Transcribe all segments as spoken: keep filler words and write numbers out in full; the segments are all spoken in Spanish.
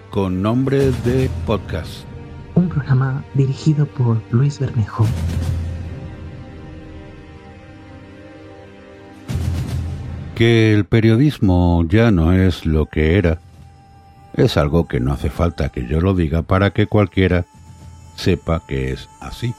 con nombre de podcast. Un programa dirigido por Luis Bermejo. Que el periodismo ya no es lo que era, es algo que no hace falta que yo lo diga para que cualquiera sepa que es así.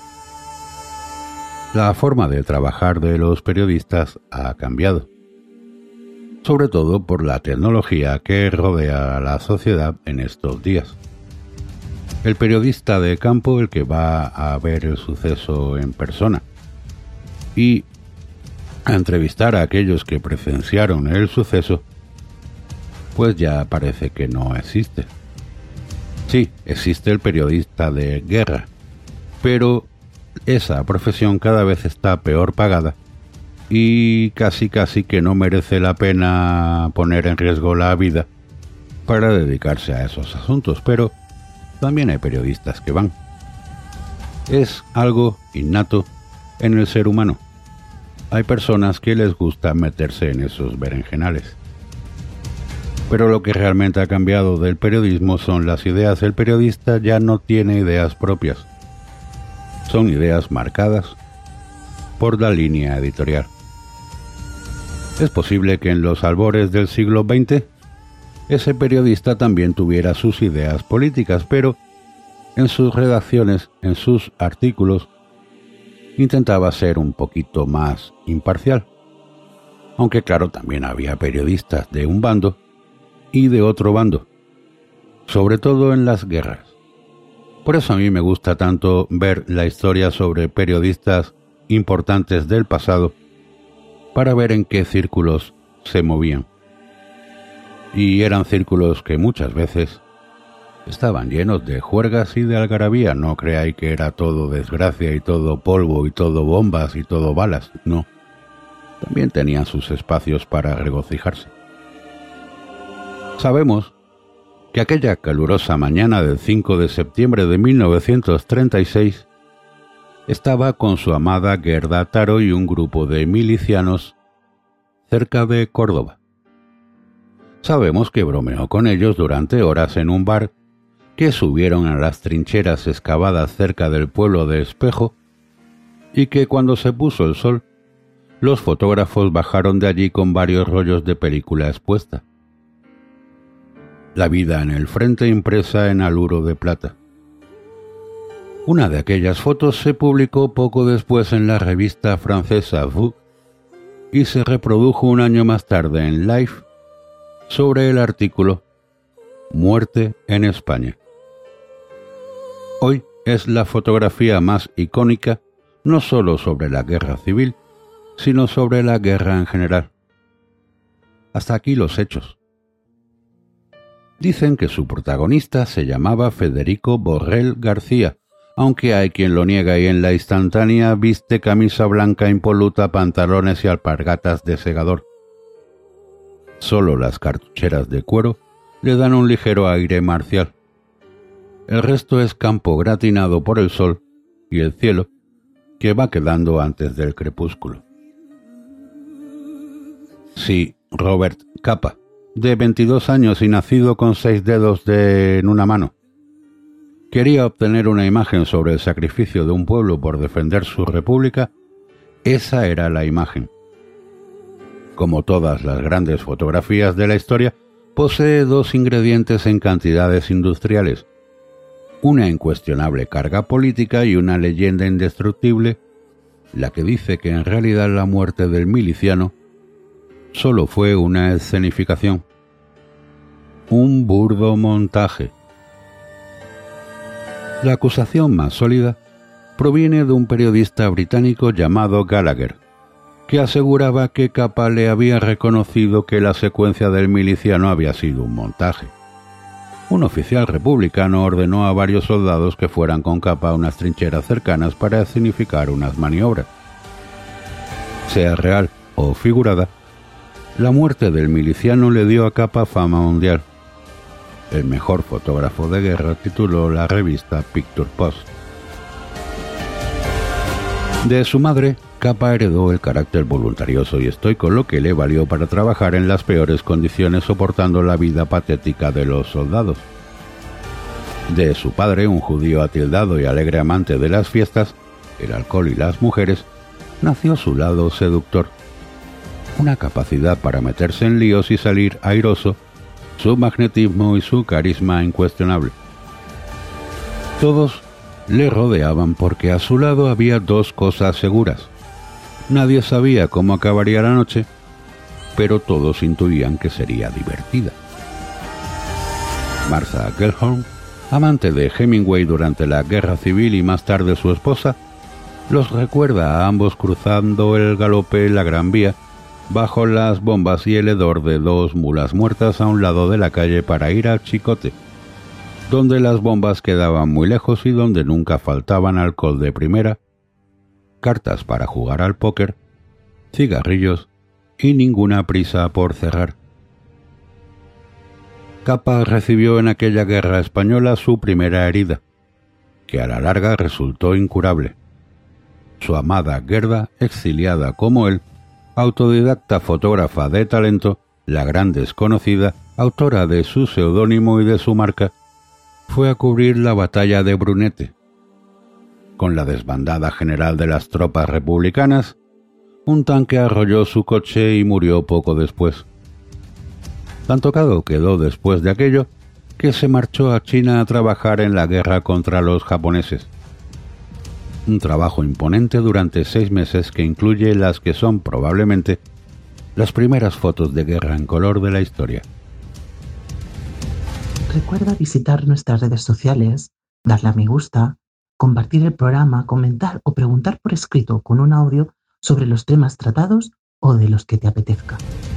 La forma de trabajar de los periodistas ha cambiado, sobre todo por la tecnología que rodea a la sociedad en estos días. El periodista de campo, el que va a ver el suceso en persona y a entrevistar a aquellos que presenciaron el suceso, pues ya parece que no existe. Sí, existe el periodista de guerra, pero esa profesión cada vez está peor pagada y casi casi que no merece la pena poner en riesgo la vida para dedicarse a esos asuntos, pero también hay periodistas que van. Es algo innato en el ser humano. Hay personas que les gusta meterse en esos berenjenales. Pero lo que realmente ha cambiado del periodismo son las ideas. El periodista ya no tiene ideas propias. Son ideas marcadas por la línea editorial. Es posible que en los albores del siglo veinte ese periodista también tuviera sus ideas políticas, pero en sus redacciones, en sus artículos, intentaba ser un poquito más imparcial. Aunque claro, también había periodistas de un bando y de otro bando, sobre todo en las guerras. Por eso a mí me gusta tanto ver la historia sobre periodistas importantes del pasado para ver en qué círculos se movían. Y eran círculos que muchas veces estaban llenos de juergas y de algarabía. No creáis que era todo desgracia y todo polvo y todo bombas y todo balas, no. También tenían sus espacios para regocijarse. Sabemos que aquella calurosa mañana del cinco de septiembre de mil novecientos treinta y seis estaba con su amada Gerda Taro y un grupo de milicianos cerca de Córdoba. Sabemos que bromeó con ellos durante horas en un bar, que subieron a las trincheras excavadas cerca del pueblo de Espejo y que cuando se puso el sol, los fotógrafos bajaron de allí con varios rollos de película expuesta. La vida en el frente impresa en aluro de plata. Una de aquellas fotos se publicó poco después en la revista francesa Vogue y se reprodujo un año más tarde en Life sobre el artículo Muerte en España. Hoy es la fotografía más icónica no solo sobre la guerra civil, sino sobre la guerra en general. Hasta aquí los hechos. Dicen que su protagonista se llamaba Federico Borrell García, aunque hay quien lo niega y en la instantánea viste camisa blanca impoluta, pantalones y alpargatas de segador. Solo las cartucheras de cuero le dan un ligero aire marcial. El resto es campo gratinado por el sol y el cielo que va quedando antes del crepúsculo. Sí, Robert Capa, de veintidós años y nacido con seis dedos de en una mano, quería obtener una imagen sobre el sacrificio de un pueblo por defender su república. Esa era la imagen. Como todas las grandes fotografías de la historia, posee dos ingredientes en cantidades industriales: una incuestionable carga política y una leyenda indestructible, la que dice que en realidad la muerte del miliciano solo fue una escenificación, un burdo montaje. La acusación más sólida proviene de un periodista británico llamado Gallagher, que aseguraba que Capa le había reconocido que la secuencia del miliciano había sido un montaje. Un oficial republicano ordenó a varios soldados que fueran con Capa a unas trincheras cercanas para escenificar unas maniobras. Sea real o figurada, la muerte del miliciano le dio a Capa fama mundial. El mejor fotógrafo de guerra tituló la revista Picture Post. De su madre, Capa heredó el carácter voluntarioso y estoico, lo que le valió para trabajar en las peores condiciones soportando la vida patética de los soldados. De su padre, un judío atildado y alegre amante de las fiestas, el alcohol y las mujeres, nació su lado seductor. Una capacidad para meterse en líos y salir airoso, su magnetismo y su carisma incuestionable. Todos le rodeaban porque a su lado había dos cosas seguras. Nadie sabía cómo acabaría la noche, pero todos intuían que sería divertida. Martha Gellhorn, amante de Hemingway durante la Guerra Civil y más tarde su esposa, los recuerda a ambos cruzando el galope en la Gran Vía, bajo las bombas y el hedor de dos mulas muertas a un lado de la calle para ir al Chicote, donde las bombas quedaban muy lejos y donde nunca faltaban alcohol de primera, cartas para jugar al póker, cigarrillos y ninguna prisa por cerrar. Capa recibió en aquella guerra española su primera herida, que a la larga resultó incurable. Su amada Gerda, exiliada como él, autodidacta fotógrafa de talento, la gran desconocida, autora de su seudónimo y de su marca, fue a cubrir la batalla de Brunete. Con la desbandada general de las tropas republicanas, un tanque arrolló su coche y murió poco después. Tan tocado quedó después de aquello que se marchó a China a trabajar en la guerra contra los japoneses. Un trabajo imponente durante seis meses que incluye las que son probablemente las primeras fotos de guerra en color de la historia. Recuerda visitar nuestras redes sociales, darle a me gusta, compartir el programa, comentar o preguntar por escrito con un audio sobre los temas tratados o de los que te apetezca.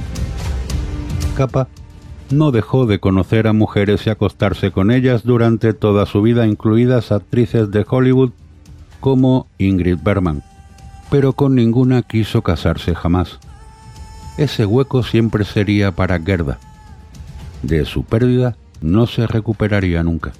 Capa no dejó de conocer a mujeres y acostarse con ellas durante toda su vida, incluidas actrices de Hollywood como Ingrid Bergman, pero con ninguna quiso casarse jamás. Ese hueco siempre sería para Gerda. De su pérdida no se recuperaría nunca.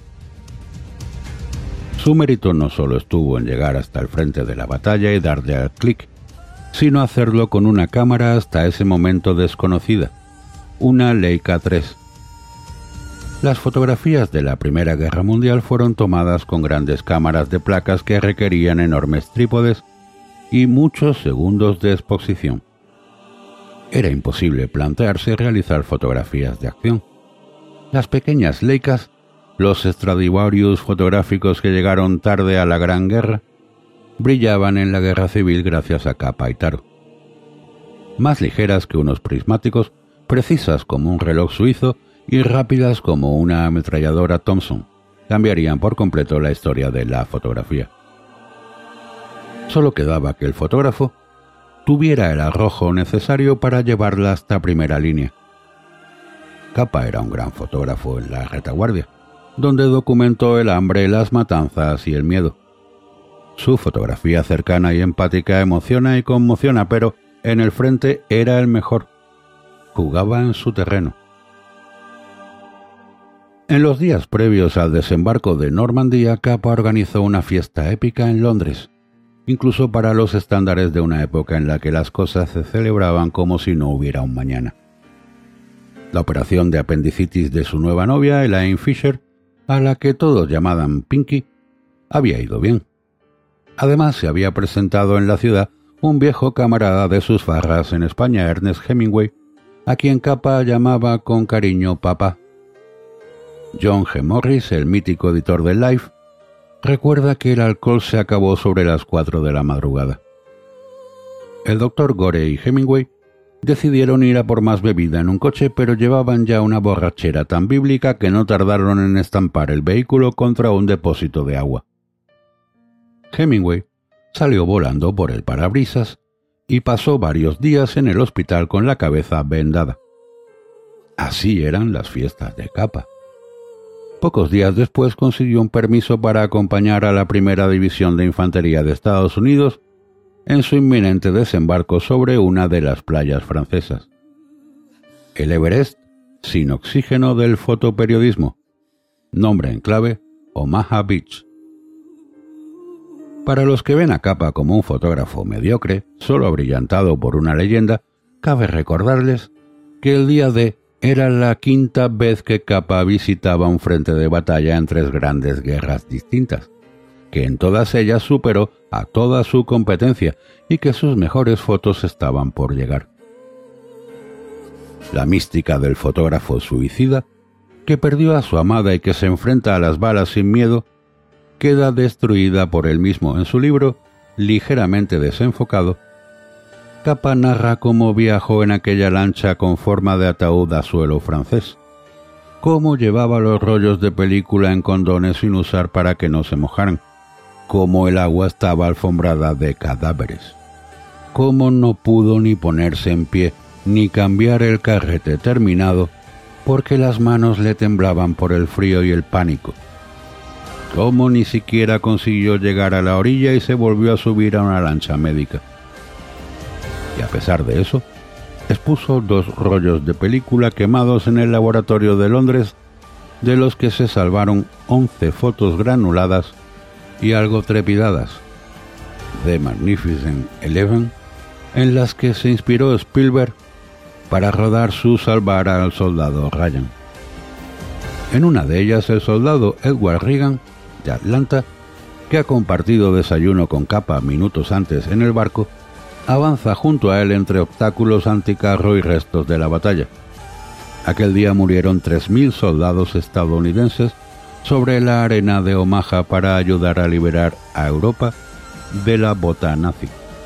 Su mérito no solo estuvo en llegar hasta el frente de la batalla y darle al clic, sino hacerlo con una cámara hasta ese momento desconocida, una Leica tres. Las fotografías de la Primera Guerra Mundial fueron tomadas con grandes cámaras de placas que requerían enormes trípodes y muchos segundos de exposición. Era imposible plantearse realizar fotografías de acción. Las pequeñas Leicas, los Stradivarius fotográficos que llegaron tarde a la Gran Guerra, brillaban en la Guerra Civil gracias a Capa y Taro. Más ligeras que unos prismáticos, precisas como un reloj suizo y rápidas como una ametralladora Thompson, cambiarían por completo la historia de la fotografía. Solo quedaba que el fotógrafo tuviera el arrojo necesario para llevarla hasta primera línea. Capa era un gran fotógrafo en la retaguardia, donde documentó el hambre, las matanzas y el miedo. Su fotografía cercana y empática emociona y conmociona, pero en el frente era el mejor. Jugaba en su terreno. En los días previos al desembarco de Normandía, Capa organizó una fiesta épica en Londres, incluso para los estándares de una época en la que las cosas se celebraban como si no hubiera un mañana. La operación de apendicitis de su nueva novia, Elaine Fisher, a la que todos llamaban Pinky, había ido bien. Además, se había presentado en la ciudad un viejo camarada de sus farras en España, Ernest Hemingway, a quien Capa llamaba con cariño papá. John G. Morris, el mítico editor de Life, recuerda que el alcohol se acabó sobre las cuatro de la madrugada. El doctor Gore y Hemingway decidieron ir a por más bebida en un coche, pero llevaban ya una borrachera tan bíblica que no tardaron en estampar el vehículo contra un depósito de agua. Hemingway salió volando por el parabrisas y pasó varios días en el hospital con la cabeza vendada. Así eran las fiestas de Capa. Pocos días después consiguió un permiso para acompañar a la Primera División de Infantería de Estados Unidos en su inminente desembarco sobre una de las playas francesas. El Everest sin oxígeno del fotoperiodismo. Nombre en clave, Omaha Beach. Para los que ven a Capa como un fotógrafo mediocre, solo abrillantado por una leyenda, cabe recordarles que el día de Era la quinta vez que Capa visitaba un frente de batalla en tres grandes guerras distintas, que en todas ellas superó a toda su competencia y que sus mejores fotos estaban por llegar. La mística del fotógrafo suicida, que perdió a su amada y que se enfrenta a las balas sin miedo, queda destruida por él mismo en su libro, ligeramente desenfocado. Capa narra cómo viajó en aquella lancha con forma de ataúd a suelo francés, cómo llevaba los rollos de película en condones sin usar para que no se mojaran, cómo el agua estaba alfombrada de cadáveres, cómo no pudo ni ponerse en pie ni cambiar el carrete terminado porque las manos le temblaban por el frío y el pánico, cómo ni siquiera consiguió llegar a la orilla y se volvió a subir a una lancha médica. Y a pesar de eso, expuso dos rollos de película quemados en el laboratorio de Londres, de los que se salvaron once fotos granuladas y algo trepidadas, The Magnificent Eleven, en las que se inspiró Spielberg para rodar su Salvar al soldado Ryan. En una de ellas, el soldado Edward Reagan, de Atlanta, que ha compartido desayuno con Capa minutos antes en el barco, avanza junto a él entre obstáculos anticarro y restos de la batalla. Aquel día murieron tres mil soldados estadounidenses sobre la arena de Omaha para ayudar a liberar a Europa de la bota nazi.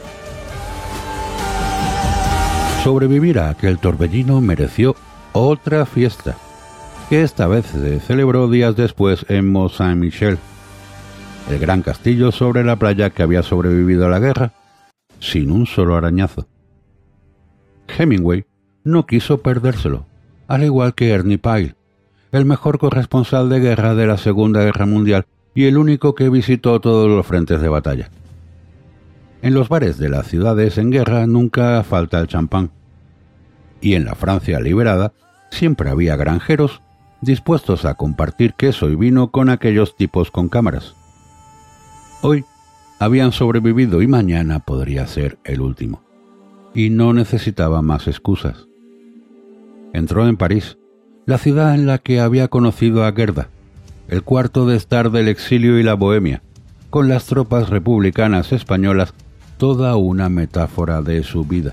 Sobrevivir a aquel torbellino mereció otra fiesta, que esta vez se celebró días después en Mont Saint-Michel, el gran castillo sobre la playa que había sobrevivido a la guerra sin un solo arañazo. Hemingway no quiso perdérselo, al igual que Ernie Pyle, el mejor corresponsal de guerra de la Segunda Guerra Mundial y el único que visitó todos los frentes de batalla. En los bares de las ciudades en guerra nunca falta el champán, y en la Francia liberada siempre había granjeros dispuestos a compartir queso y vino con aquellos tipos con cámaras. Hoy habían sobrevivido y mañana podría ser el último, y no necesitaba más excusas. Entró en París, la ciudad en la que había conocido a Gerda, el cuarto de estar del exilio y la bohemia, con las tropas republicanas españolas, toda una metáfora de su vida.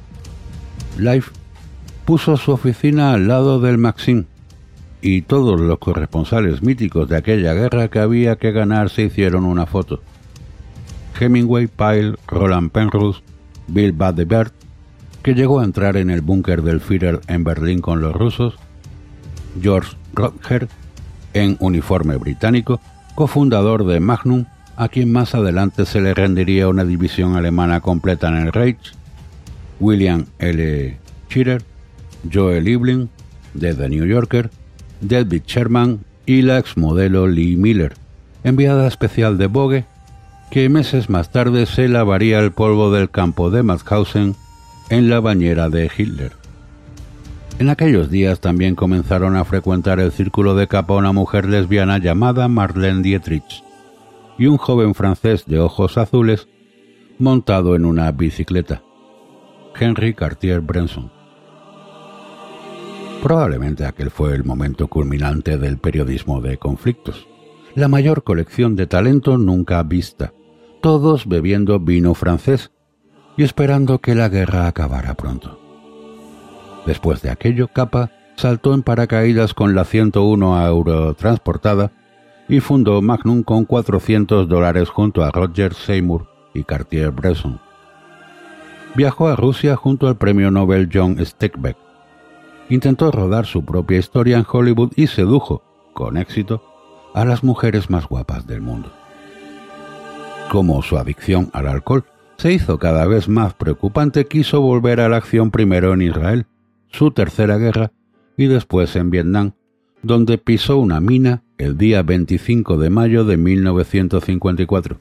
Life puso su oficina al lado del Maxim, y todos los corresponsales míticos de aquella guerra que había que ganar se hicieron una foto. Hemingway, Pyle, Roland Penrose, Bill Badebert, que llegó a entrar en el búnker del Führer en Berlín con los rusos, George Rother, en uniforme británico, cofundador de Magnum, a quien más adelante se le rendiría una división alemana completa en el Reich, William L. Scherer, Joel Evelyn, de The New Yorker, David Sherman y la exmodelo Lee Miller, enviada especial de Vogue, que meses más tarde se lavaría el polvo del campo de Mauthausen en la bañera de Hitler. En aquellos días también comenzaron a frecuentar el círculo de Capa una mujer lesbiana llamada Marlene Dietrich y un joven francés de ojos azules montado en una bicicleta, Henry Cartier-Bresson. Probablemente aquel fue el momento culminante del periodismo de conflictos, la mayor colección de talento nunca vista, todos bebiendo vino francés y esperando que la guerra acabara pronto. Después de aquello, Capa saltó en paracaídas con la ciento uno Eurotransportada y fundó Magnum con cuatrocientos dólares junto a Roger Seymour y Cartier-Bresson. Viajó a Rusia junto al premio Nobel John Steinbeck. Intentó rodar su propia historia en Hollywood y sedujo, con éxito, a las mujeres más guapas del mundo. Como su adicción al alcohol se hizo cada vez más preocupante, quiso volver a la acción primero en Israel, su tercera guerra, y después en Vietnam, donde pisó una mina el día veinticinco de mayo de mil novecientos cincuenta y cuatro.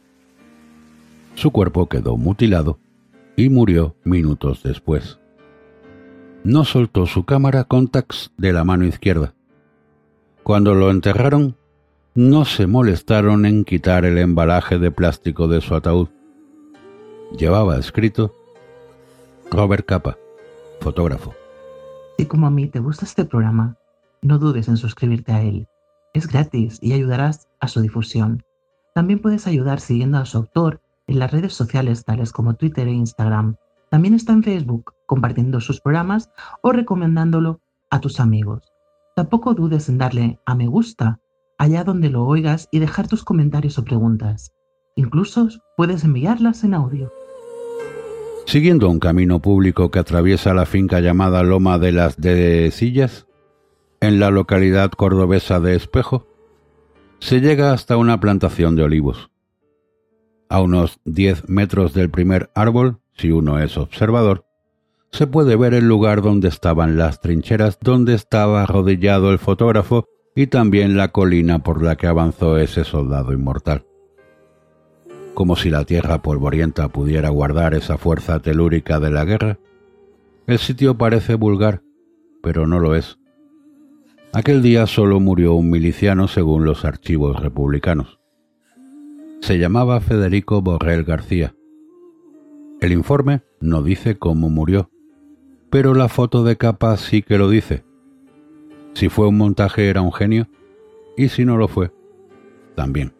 Su cuerpo quedó mutilado y murió minutos después. No soltó su cámara Contax de la mano izquierda. Cuando lo enterraron, no se molestaron en quitar el embalaje de plástico de su ataúd. Llevaba escrito: Robert Capa, fotógrafo, Si como a mí te gusta este programa, no dudes en suscribirte a él. Es gratis y ayudarás a su difusión. También puedes ayudar siguiendo a su autor en las redes sociales tales como Twitter e Instagram. También está en Facebook compartiendo sus programas o recomendándolo a tus amigos. Tampoco dudes en darle a me gusta allá donde lo oigas y dejar tus comentarios o preguntas. Incluso puedes enviarlas en audio. Siguiendo un camino público que atraviesa la finca llamada Loma de las Dehecillas, en la localidad cordobesa de Espejo, se llega hasta una plantación de olivos. A unos diez metros del primer árbol, si uno es observador, se puede ver el lugar donde estaban las trincheras donde estaba arrodillado el fotógrafo y también la colina por la que avanzó ese soldado inmortal. Como si la tierra polvorienta pudiera guardar esa fuerza telúrica de la guerra, el sitio parece vulgar, pero no lo es. Aquel día solo murió un miliciano según los archivos republicanos. Se llamaba Federico Borrell García. El informe no dice cómo murió, pero la foto de capa sí que lo dice. Si fue un montaje era un genio, y si no lo fue, también.